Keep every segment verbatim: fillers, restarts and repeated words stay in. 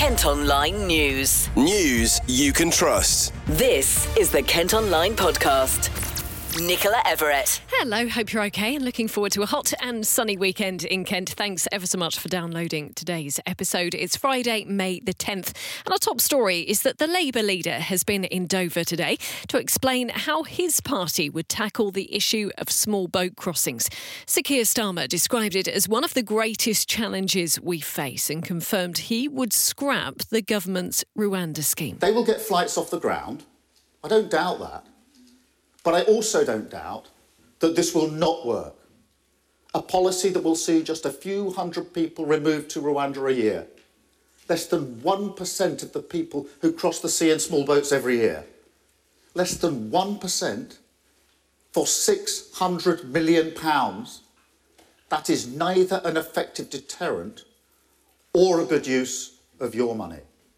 Kent Online News. News you can trust. This is the Kent Online Podcast. Nicola Everett. Hello, hope you're okay and looking forward to a hot and sunny weekend in Kent. Thanks ever so much for downloading today's episode. It's Friday, May the tenth, and our top story is that the Labour leader has been in Dover today to explain how his party would tackle the issue of small boat crossings. Sir Keir Starmer described it as one of the greatest challenges we face and confirmed he would scrap the government's Rwanda scheme. They will get flights off the ground. I don't doubt that. But I also don't doubt that this will not work. A policy that will see just a few hundred people removed to Rwanda a year. Less than one percent of the people who cross the sea in small boats every year. Less than one percent for six hundred million pounds. That is neither an effective deterrent or a good use of your money.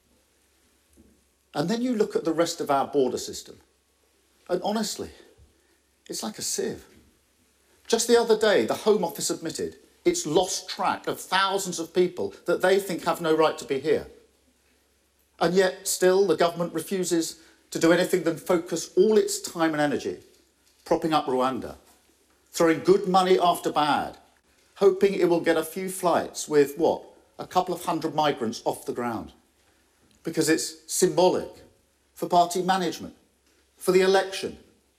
And then you look at the rest of our border system. And honestly, it's like a sieve. Just the other day, the Home Office admitted it's lost track of thousands of people that they think have no right to be here. And yet, still, the government refuses to do anything than focus all its time and energy propping up Rwanda, throwing good money after bad, hoping it will get a few flights with, what, a couple of hundred migrants off the ground. Because it's symbolic for party management, for the election.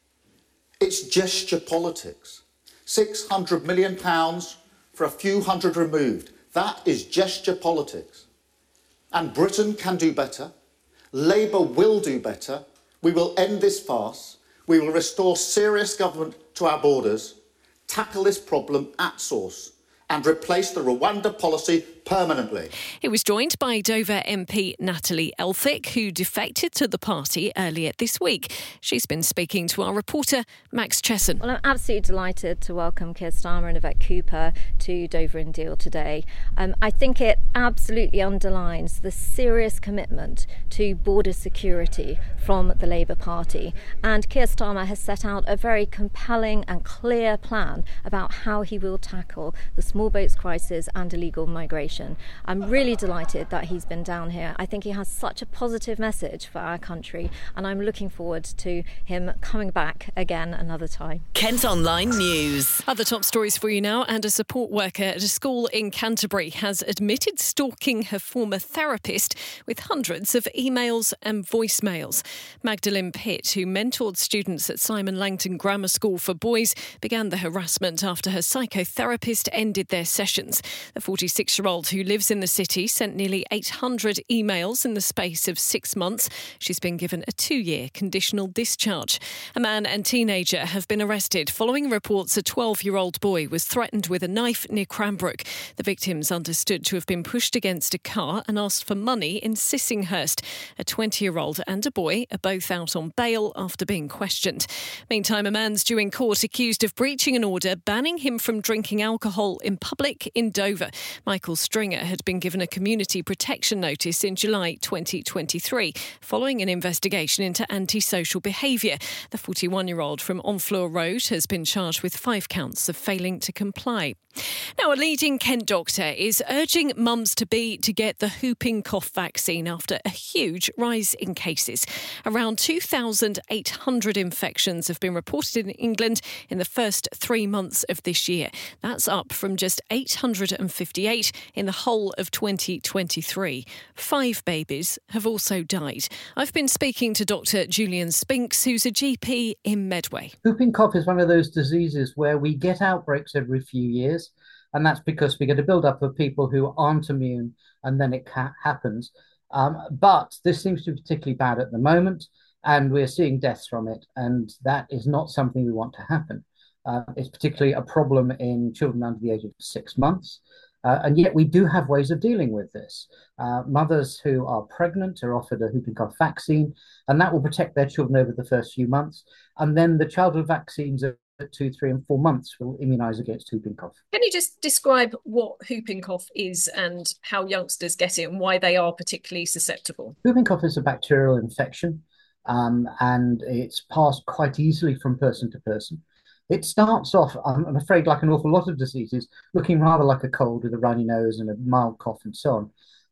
It's gesture politics. six hundred million pounds for a few hundred removed. That is gesture politics. And Britain can do better. Labour will do better. We will end this farce. We will restore serious government to our borders, tackle this problem at source, and replace the Rwanda policy permanently. He was joined by Dover M P Natalie Elphicke, who defected to the party earlier this week. She's been speaking to our reporter, Max Chesson. Well, I'm absolutely delighted to welcome Keir Starmer and Yvette Cooper to Dover and Deal today. Um, I think it absolutely underlines the serious commitment to border security from the Labour Party. And Keir Starmer has set out a very compelling and clear plan about how he will tackle the small boats crisis and illegal migration. I'm really delighted that he's been down here. I think he has such a positive message for our country, and I'm looking forward to him coming back again another time. Kent Online News. Other top stories for you now, and a support worker at a school in Canterbury has admitted stalking her former therapist with hundreds of emails and voicemails. Magdalene Pitt, who mentored students at Simon Langton Grammar School for Boys, began the harassment after her psychotherapist ended their sessions. The forty-six-year-old who lives in the city sent nearly eight hundred emails in the space of six months. She's been given a two-year conditional discharge. A man and teenager have been arrested following reports a twelve-year-old boy was threatened with a knife near Cranbrook. The victim's understood to have been pushed against a car and asked for money in Sissinghurst. A twenty-year-old and a boy are both out on bail after being questioned. Meantime, a man's due in court accused of breaching an order banning him from drinking alcohol in public in Dover. Michael Stringer had been given a community protection notice in July twenty twenty-three following an investigation into antisocial behaviour. The forty-one-year-old from Honfleur Road has been charged with five counts of failing to comply. Now, a leading Kent doctor is urging mums-to-be to get the whooping cough vaccine after a huge rise in cases. Around two thousand eight hundred infections have been reported in England in the first three months of this year. That's up from just eight hundred fifty-eight in the whole of twenty twenty-three. Five babies have also died. I've been speaking to Doctor Julian Spinks, who's a G P in Medway. Whooping cough is one of those diseases where we get outbreaks every few years, and that's because we get a build-up of people who aren't immune, and then it ca- happens. Um, but this seems to be particularly bad at the moment, and we're seeing deaths from it, and that is not something we want to happen. Uh, it's particularly a problem in children under the age of six months. Uh, and yet we do have ways of dealing with this. Uh, mothers who are pregnant are offered a whooping cough vaccine, and that will protect their children over the first few months. And then the childhood vaccines at two, three and four months will immunise against whooping cough. Can you just describe what whooping cough is and how youngsters get it and why they are particularly susceptible? Whooping cough is a bacterial infection, um, and it's passed quite easily from person to person. It starts off, I'm afraid, like an awful lot of diseases, looking rather like a cold with a runny nose and a mild cough and so on.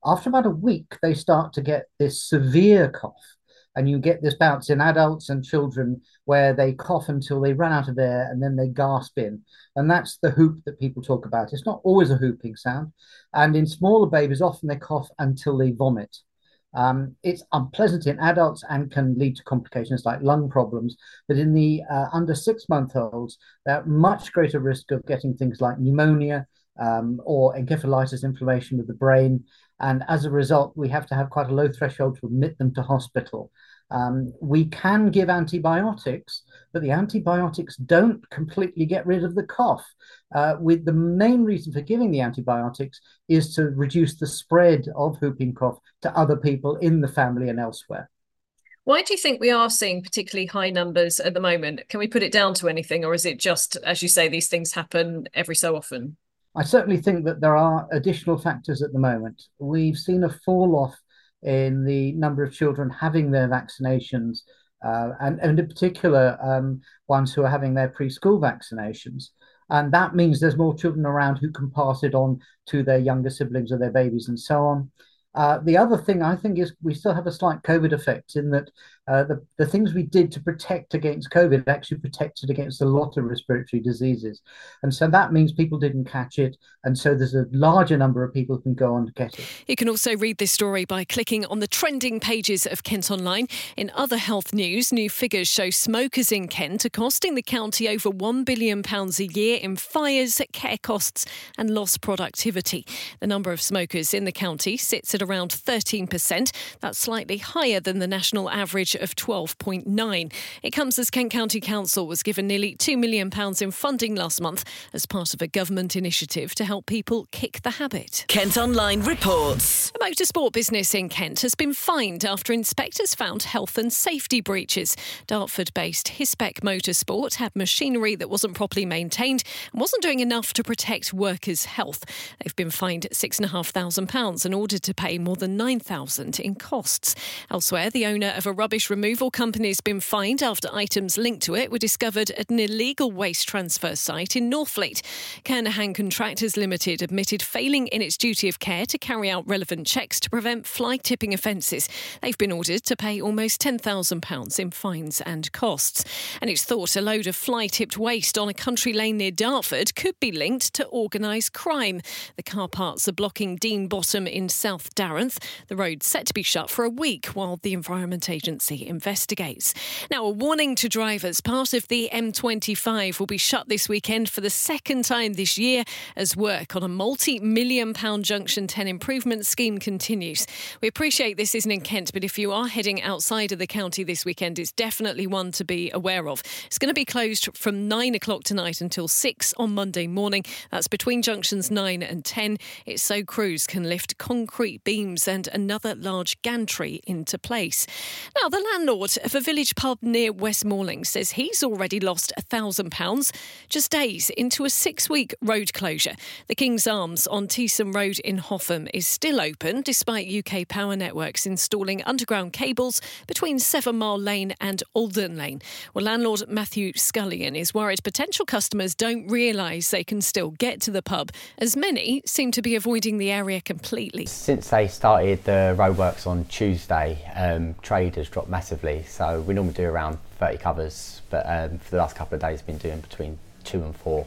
After about a week, they start to get this severe cough. And you get this bounce in adults and children where they cough until they run out of air and then they gasp in. And that's the whoop that people talk about. It's not always a whooping sound. And in smaller babies, often they cough until they vomit. Um, it's unpleasant in adults and can lead to complications like lung problems. But in the uh, under six-month-olds, they're at much greater risk of getting things like pneumonia um, or encephalitis, inflammation of the brain. And as a result, we have to have quite a low threshold to admit them to hospital. Um, we can give antibiotics, but the antibiotics don't completely get rid of the cough. Uh, with the main reason for giving the antibiotics is to reduce the spread of whooping cough to other people in the family and elsewhere. Why do you think we are seeing particularly high numbers at the moment? Can we put it down to anything, or is it just, as you say, these things happen every so often? I certainly think that there are additional factors at the moment. We've seen a fall off in the number of children having their vaccinations, uh, and, and in particular, um, ones who are having their preschool vaccinations. And that means there's more children around who can pass it on to their younger siblings or their babies and so on. Uh, the other thing I think is we still have a slight COVID effect in that uh, the, the things we did to protect against COVID actually protected against a lot of respiratory diseases. And so that means people didn't catch it. And so there's a larger number of people who can go on to get it. You can also read this story by clicking on the trending pages of Kent Online. In other health news, new figures show smokers in Kent are costing the county over one billion pounds a year in fires, care costs and lost productivity. The number of smokers in the county sits at around thirteen percent. That's slightly higher than the national average of twelve point nine. It comes as Kent County Council was given nearly two million pounds in funding last month as part of a government initiative to help people kick the habit. Kent Online reports. A motorsport business in Kent has been fined after inspectors found health and safety breaches. Dartford-based Hispec Motorsport had machinery that wasn't properly maintained and wasn't doing enough to protect workers' health. They've been fined six thousand five hundred pounds in order to pay more than nine thousand pounds in costs. Elsewhere, the owner of a rubbish removal company has been fined after items linked to it were discovered at an illegal waste transfer site in Northfleet. Kernahan Contractors Limited admitted failing in its duty of care to carry out relevant checks to prevent fly tipping offences. They've been ordered to pay almost ten thousand pounds in fines and costs. And it's thought a load of fly-tipped waste on a country lane near Dartford could be linked to organised crime. The car parts are blocking Dean Bottom in South Darenth. The road's set to be shut for a week while the Environment Agency investigates. Now, a warning to drivers. Part of the M twenty-five will be shut this weekend for the second time this year as work on a multi-million pound Junction ten improvement scheme continues. We appreciate this isn't in Kent, but if you are heading outside of the county this weekend, it's definitely one to be aware of. It's going to be closed from nine o'clock tonight until six on Monday morning. That's between junctions nine and ten. It's so crews can lift concrete beams and another large gantry into place. Now, the landlord of a village pub near West Malling says he's already lost one thousand pounds just days into a six-week road closure. The King's Arms on Teessum Road in Hotham is still open despite U K Power Networks installing underground cables between Seven Mile Lane and Alden Lane. Well, landlord Matthew Scullion is worried potential customers don't realise they can still get to the pub, as many seem to be avoiding the area completely. Since they started the roadworks on Tuesday, um, trade has dropped massively. So we normally do around thirty covers, but um, for the last couple of days been doing between two and four.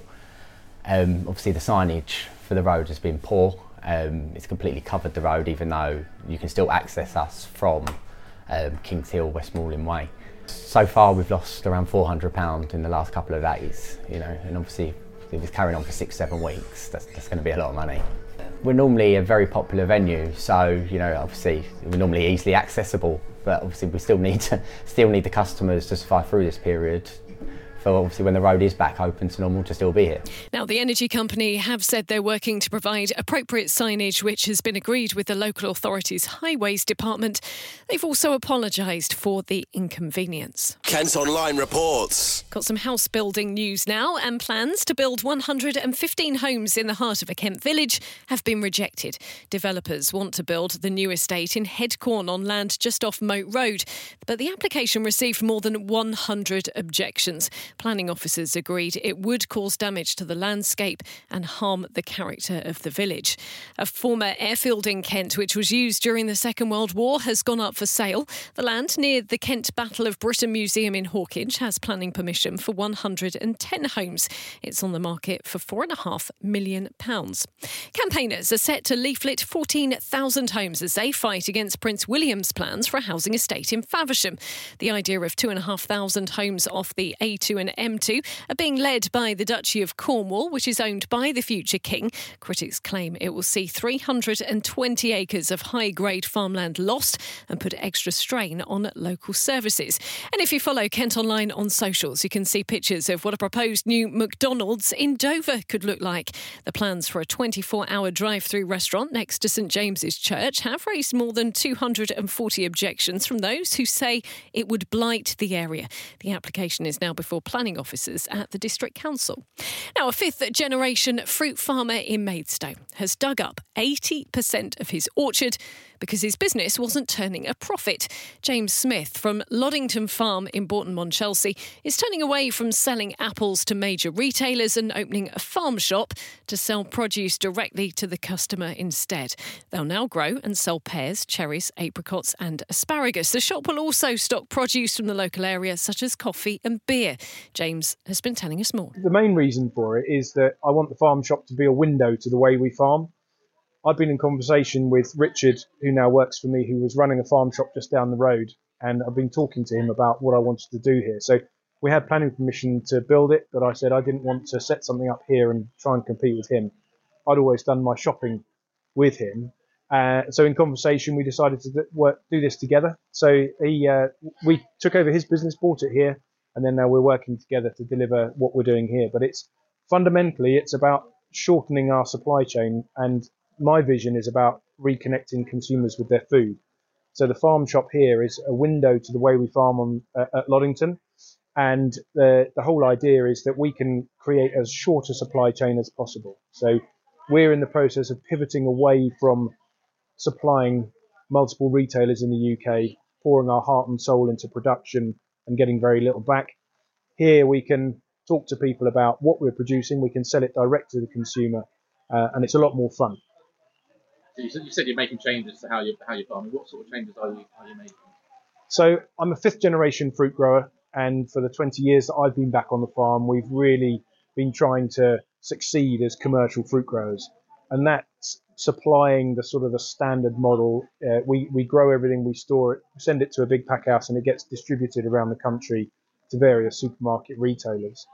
Um, obviously the signage for the road has been poor. Um, it's completely covered the road, even though you can still access us from um, Kings Hill, West Malling Way. So far we've lost around four hundred pounds in the last couple of days, you know, and obviously if it's carrying on for six, seven weeks, that's, that's going to be a lot of money. We're normally a very popular venue, so, you know, obviously we're normally easily accessible, but obviously we still need to, still need the customers to survive through this period. So obviously when the road is back open to normal, to still be here. Now, the energy company have said they're working to provide appropriate signage, which has been agreed with the local authority's highways department. They've also apologised for the inconvenience. Kent Online reports. Got some house building news now, and plans to build one hundred fifteen homes in the heart of a Kent village have been rejected. Developers want to build the new estate in Headcorn on land just off Moat Road, but the application received more than one hundred objections. Planning officers agreed it would cause damage to the landscape and harm the character of the village. A former airfield in Kent, which was used during the Second World War, has gone up for sale. The land near the Kent Battle of Britain Museum in Hawkinge has planning permission for one hundred ten homes. It's on the market for four point five million pounds. Campaigners are set to leaflet fourteen thousand homes as they fight against Prince William's plans for a housing estate in Faversham. The idea of two thousand five hundred homes off the A two and M two are being led by the Duchy of Cornwall, which is owned by the future king. Critics claim it will see three hundred twenty acres of high-grade farmland lost and put extra strain on local services. And if you follow Kent Online on socials, you can see pictures of what a proposed new McDonald's in Dover could look like. The plans for a twenty-four hour drive-through restaurant next to St James's Church have raised more than two hundred forty objections from those who say it would blight the area. The application is now before planning officers at the District Council. Now, a fifth-generation fruit farmer in Maidstone has dug up eighty percent of his orchard because his business wasn't turning a profit. James Smith from Loddington Farm in Bourton-on-Chelsea is turning away from selling apples to major retailers and opening a farm shop to sell produce directly to the customer instead. They'll now grow and sell pears, cherries, apricots and asparagus. The shop will also stock produce from the local area, such as coffee and beer. James has been telling us more. The main reason for it is that I want the farm shop to be a window to the way we farm. I've been in conversation with Richard, who now works for me, who was running a farm shop just down the road, and I've been talking to him about what I wanted to do here. So we had planning permission to build it, but I said I didn't want to set something up here and try and compete with him. I'd always done my shopping with him. Uh, so in conversation, we decided to work, do this together. So he, uh, we took over his business, bought it here, and then now we're working together to deliver what we're doing here. But it's fundamentally, it's about shortening our supply chain, and my vision is about reconnecting consumers with their food. So the farm shop here is a window to the way we farm on uh, at Loddington. And the, the whole idea is that we can create as short a supply chain as possible. So we're in the process of pivoting away from supplying multiple retailers in the U K, pouring our heart and soul into production and getting very little back. Here we can talk to people about what we're producing. We can sell it direct to the consumer, uh, and it's a lot more fun. So you said you're making changes to how you how you're farming. What sort of changes are you are you making? So I'm a fifth generation fruit grower, and for the twenty years that I've been back on the farm, we've really been trying to succeed as commercial fruit growers, and that's supplying the sort of the standard model. Uh, we we grow everything, we store it, send it to a big pack house, and it gets distributed around the country to various supermarket retailers.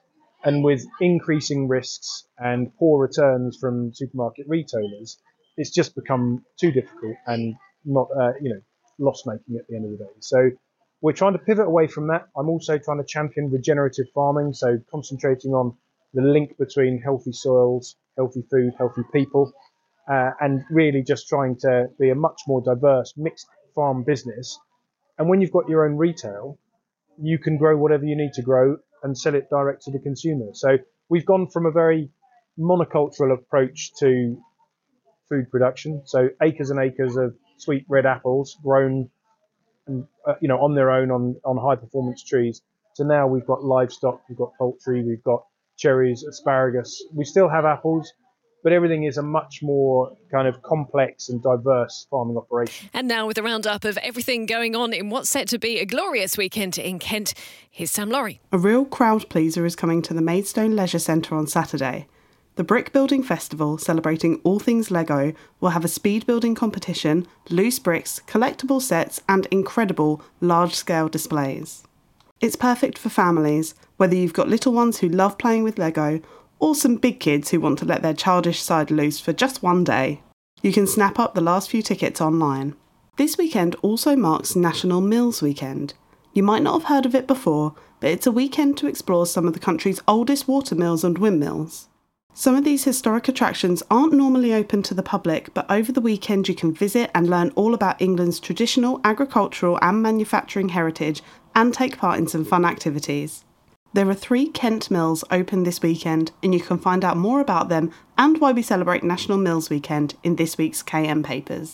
And with increasing risks and poor returns from supermarket retailers, it's just become too difficult and not, uh, you know, loss making at the end of the day. So we're trying to pivot away from that. I'm also trying to champion regenerative farming, so concentrating on the link between healthy soils, healthy food, healthy people, uh, and really just trying to be a much more diverse mixed farm business. And when you've got your own retail, you can grow whatever you need to grow and sell it direct to the consumer. So we've gone from a very monocultural approach to food production, so acres and acres of sweet red apples grown, and, uh, you know, on their own on, on high performance trees. So now we've got livestock, we've got poultry, we've got cherries, asparagus. We still have apples, but everything is a much more kind of complex and diverse farming operation. And now with a roundup of everything going on in what's set to be a glorious weekend in Kent, here's Sam Laurie. A real crowd pleaser is coming to the Maidstone Leisure Centre on Saturday. The Brick Building Festival, celebrating all things Lego, will have a speed building competition, loose bricks, collectible sets and incredible large-scale displays. It's perfect for families, whether you've got little ones who love playing with Lego or some big kids who want to let their childish side loose for just one day. You can snap up the last few tickets online. This weekend also marks National Mills Weekend. You might not have heard of it before, but it's a weekend to explore some of the country's oldest water mills and windmills. Some of these historic attractions aren't normally open to the public, but over the weekend you can visit and learn all about England's traditional agricultural and manufacturing heritage and take part in some fun activities. There are three Kent mills open this weekend, and you can find out more about them and why we celebrate National Mills Weekend in this week's K M Papers.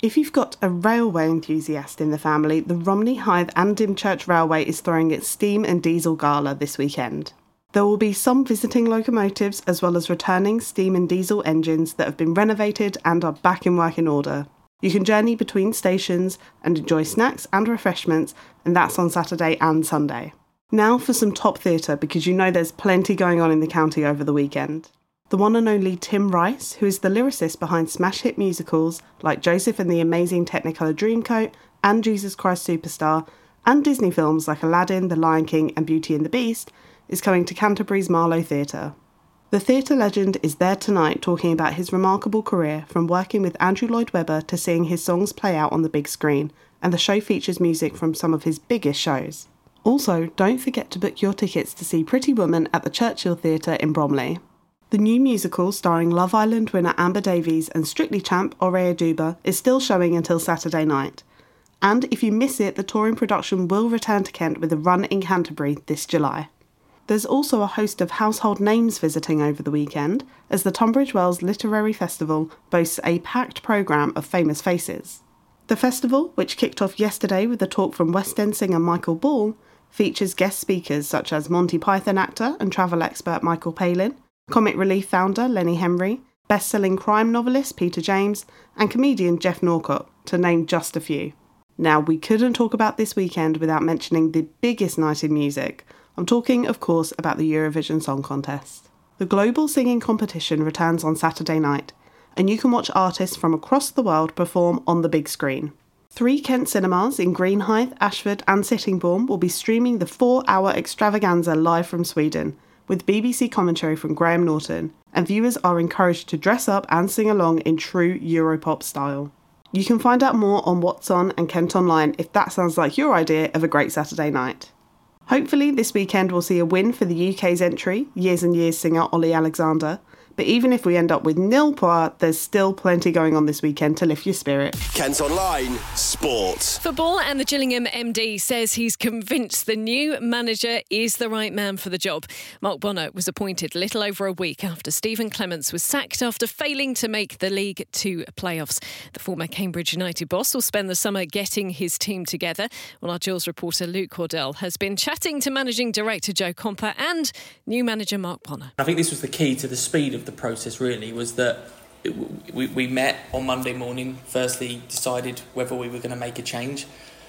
If you've got a railway enthusiast in the family, the Romney, Hythe and Dymchurch Railway is throwing its Steam and Diesel Gala this weekend. There will be some visiting locomotives as well as returning steam and diesel engines that have been renovated and are back in working order. You can journey between stations and enjoy snacks and refreshments, and that's on Saturday and Sunday. Now for some top theatre, because you know there's plenty going on in the county over the weekend. The one and only Tim Rice, who is the lyricist behind smash hit musicals like Joseph and the Amazing Technicolor Dreamcoat and Jesus Christ Superstar, and Disney films like Aladdin, The Lion King and Beauty and the Beast, is coming to Canterbury's Marlow Theatre. The theatre legend is there tonight talking about his remarkable career from working with Andrew Lloyd Webber to seeing his songs play out on the big screen, and the show features music from some of his biggest shows. Also, don't forget to book your tickets to see Pretty Woman at the Churchill Theatre in Bromley. The new musical starring Love Island winner Amber Davies and Strictly champ Aurea Duba is still showing until Saturday night. And if you miss it, the touring production will return to Kent with a run in Canterbury this July. There's also a host of household names visiting over the weekend, as the Tunbridge Wells Literary Festival boasts a packed programme of famous faces. The festival, which kicked off yesterday with a talk from West End singer Michael Ball, features guest speakers such as Monty Python actor and travel expert Michael Palin, Comic Relief founder Lenny Henry, best-selling crime novelist Peter James, and comedian Jeff Norcott, to name just a few. Now, we couldn't talk about this weekend without mentioning the biggest night in music. I'm talking, of course, about the Eurovision Song Contest. The global singing competition returns on Saturday night, and you can watch artists from across the world perform on the big screen. Three Kent cinemas in Greenhithe, Ashford and Sittingbourne will be streaming the four-hour extravaganza live from Sweden, with B B C commentary from Graham Norton, and viewers are encouraged to dress up and sing along in true Europop style. You can find out more on What's On and Kent Online if that sounds like your idea of a great Saturday night. Hopefully this weekend we'll see a win for the U K's entry, Years and Years singer Ollie Alexander, but even if we end up with nil point, there's still plenty going on this weekend to lift your spirit. Kent Online Sport. Football, and the Gillingham M D says he's convinced the new manager is the right man for the job. Mark Bonner was appointed little over a week after Stephen Clements was sacked after failing to make the League Two playoffs. The former Cambridge United boss will spend the summer getting his team together. Well, our Jules reporter Luke Cordell has been chatting to managing director Joe Comper and new manager Mark Bonner. I think this was the key to the speed of the process, really, was that it, we, we met on Monday morning, firstly decided whether we were going to make a change.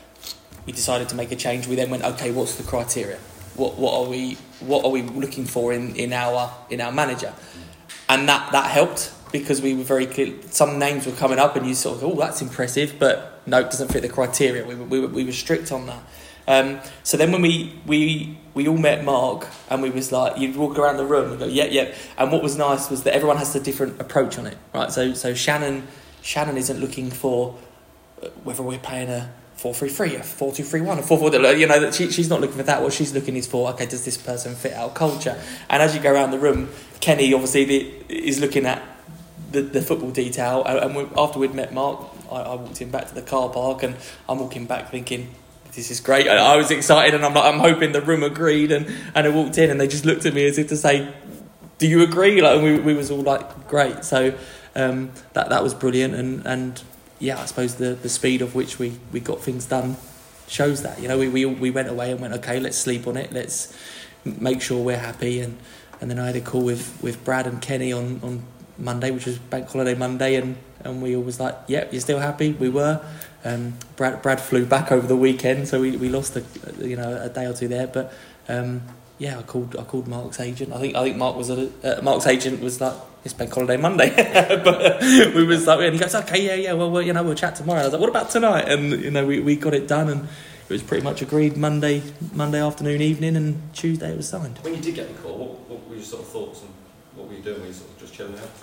We decided to make a change. We then went, okay, what's the criteria? What what are we what are we looking for in, in our in our manager? And that, that helped, because we were very clear. Some names were coming up and you sort of, oh, that's impressive, but no, it doesn't fit the criteria. We were, we were, we were strict on that. Um, so then when we, we we all met Mark, and we was like, you'd walk around the room and go, yep, yep. And what was nice was that everyone has a different approach on it, right? So so Shannon Shannon isn't looking for whether we're playing a four three three, a four two three one, a four four, you know, that she, she's not looking for that. What she's looking is for, okay, does this person fit our culture? And as you go around the room, Kenny obviously the, is looking at the, the football detail. And we, after we'd met Mark, I, I walked in back to the car park, and I'm walking back thinking, this is great. I, I was excited, and I'm like, I'm hoping the room agreed. And, and I walked in, and they just looked at me as if to say, "Do you agree?" Like, and we we was all like, "Great." So um, that that was brilliant, and, and yeah, I suppose the, the speed of which we, we got things done shows that. You know, we, we we went away and went, okay, let's sleep on it. Let's make sure we're happy. And, and then I had a call with, with Brad and Kenny on, on Monday, which was Bank Holiday Monday, and, and we all was like, "Yep, you're still happy?" We were. Um, Brad Brad flew back over the weekend, so we, we lost a you know a day or two there. But um, yeah, I called I called Mark's agent. I think I think Mark was a, uh, Mark's agent was like, "It's Bank Holiday Monday," but we was like, and he goes, "Okay, yeah, yeah, well, well, you know, we'll chat tomorrow." I was like, "What about tonight?" And you know, we, we got it done, and it was pretty much agreed Monday Monday afternoon, evening, and Tuesday it was signed. When you did get the call, what, what were your sort of thoughts, and what were you doing? Were you sort of just chilling out?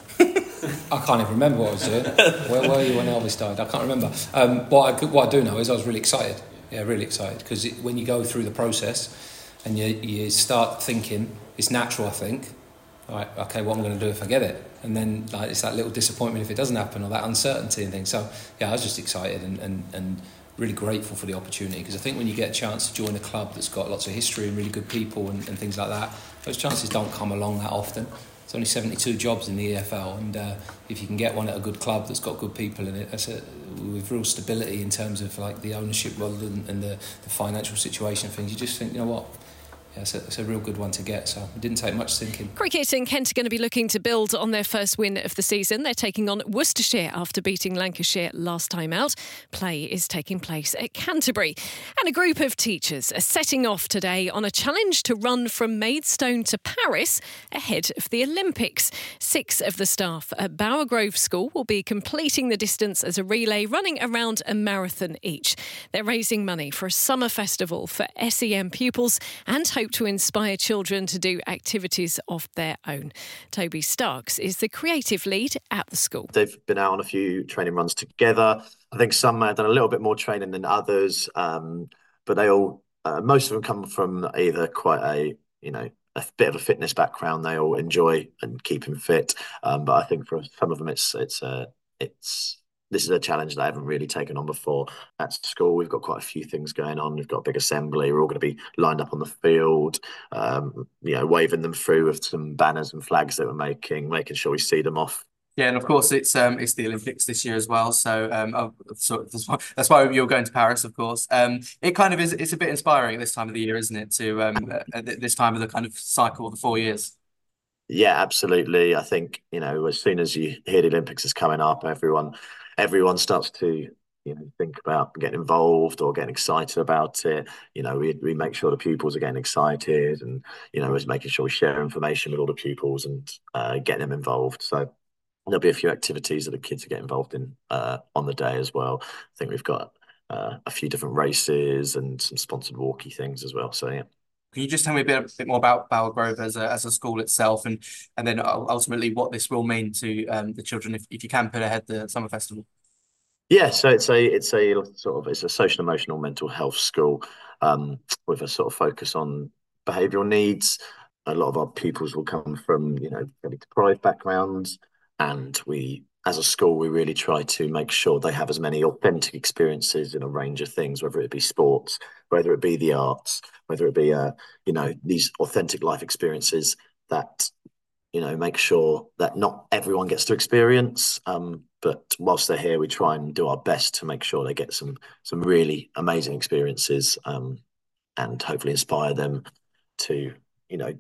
I can't even remember what I was doing. Where were you when Elvis died? I can't remember. Um, what, I, what I do know is I was really excited. Yeah, really excited. Because when you go through the process and you, you start thinking, it's natural, I think, right, okay, what am I going to do if I get it? And then like, it's that little disappointment if it doesn't happen, or that uncertainty and things. So, yeah, I was just excited and, and, and really grateful for the opportunity. Because I think when you get a chance to join a club that's got lots of history and really good people and, and things like that, those chances don't come along that often. There's only seventy-two jobs in the E F L, and uh, if you can get one at a good club that's got good people in it, that's a, with real stability in terms of like the ownership rather than and the, the financial situation of things. You just think, you know what, yeah, it's a, it's a real good one to get, so it didn't take much thinking. Cricket in Kent are going to be looking to build on their first win of the season. They're taking on Worcestershire after beating Lancashire last time out. Play is taking place at Canterbury. And a group of teachers are setting off today on a challenge to run from Maidstone to Paris ahead of the Olympics. Six of the staff at Bowergrove School will be completing the distance as a relay, running around a marathon each. They're raising money for a summer festival for S E M pupils and hope to inspire children to do activities of their own. Toby Starks is the creative lead at the school. They've been out on a few training runs together. I think some have done a little bit more training than others, um, but they all, uh, most of them come from either quite a, you know, a bit of a fitness background. They all enjoy and keeping fit, um, but I think for some of them, it's it's uh, it's. This is a challenge that I haven't really taken on before. At school, we've got quite a few things going on. We've got a big assembly. We're all going to be lined up on the field, um, you know, waving them through with some banners and flags that we're making, making sure we see them off. Yeah, and of course it's um it's the Olympics this year as well. So um oh, so that's why, that's why you're going to Paris, of course. Um, it kind of is. It's a bit inspiring at this time of the year, isn't it? To um at this time of the kind of cycle of the four years. Yeah, absolutely. I think, you know, as soon as you hear the Olympics is coming up, everyone. Everyone starts to, you know, think about getting involved or getting excited about it. You know, we we make sure the pupils are getting excited, and you know, is making sure we share information with all the pupils and uh, get them involved. So there'll be a few activities that the kids get involved in uh, on the day as well. I think we've got uh, a few different races and some sponsored walkie things as well. So yeah. Can you just tell me a bit, a bit more about Bowergrove as a as a school itself, and and then ultimately what this will mean to um, the children if, if you can put ahead the summer festival? Yeah, so it's a it's a sort of it's a social emotional mental health school um, with a sort of focus on behavioural needs. A lot of our pupils will come from, you know, very deprived backgrounds, and we, as a school, we really try to make sure they have as many authentic experiences in a range of things, whether it be sports, whether it be the arts, whether it be, uh, you know, these authentic life experiences that, you know, make sure that not everyone gets to experience. Um, but whilst they're here, we try and do our best to make sure they get some some really amazing experiences, um, and hopefully inspire them to, you know,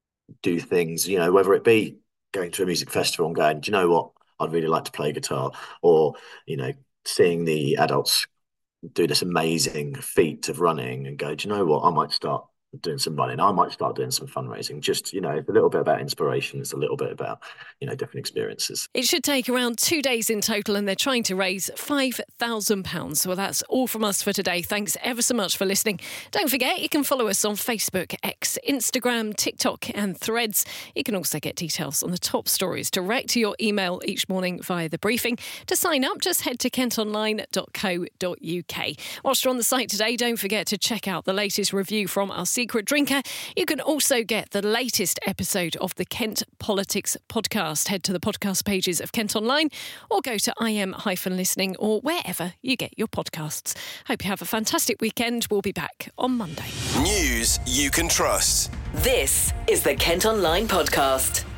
do things, you know, whether it be going to a music festival and going, do you know what? I'd really like to play guitar, or, you know, seeing the adults do this amazing feat of running and go, do you know what? I might start doing some running. I might start doing some fundraising. Just, you know, it's a little bit about inspiration. It's a little bit about, you know, different experiences. It should take around two days in total, and they're trying to raise five thousand pounds. Well, that's all from us for today. Thanks ever so much for listening. Don't forget, you can follow us on Facebook, X, Instagram, TikTok and Threads. You can also get details on the top stories direct to your email each morning via the briefing. To sign up, just head to kent online dot co dot uk. Whilst you're on the site today, don't forget to check out the latest review from our Secret Drinker. You can also get the latest episode of the Kent Politics podcast. Head to the podcast pages of Kent Online or go to I M Listening or wherever you get your podcasts. Hope you have a fantastic weekend. We'll be back on Monday. News you can trust. This is the Kent Online podcast.